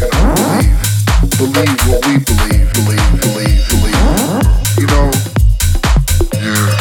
believe what we believe, you know, yeah.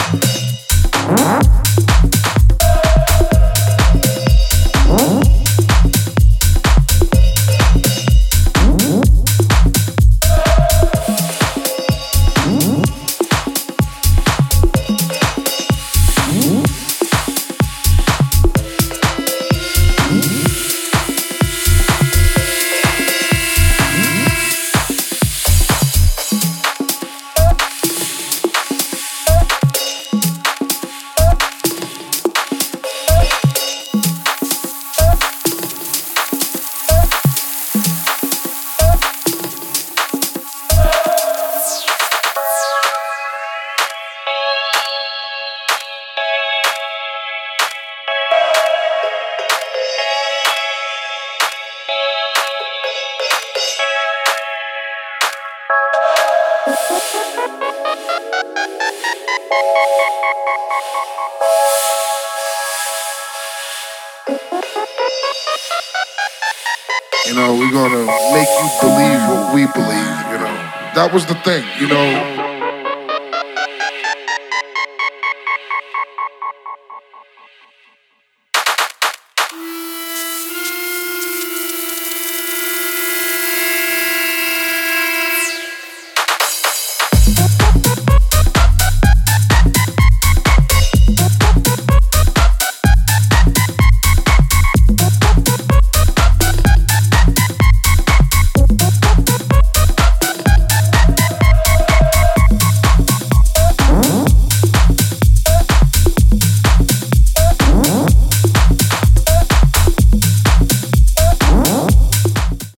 You know, we're gonna make you believe what we believe, you know. That was the thing, you know.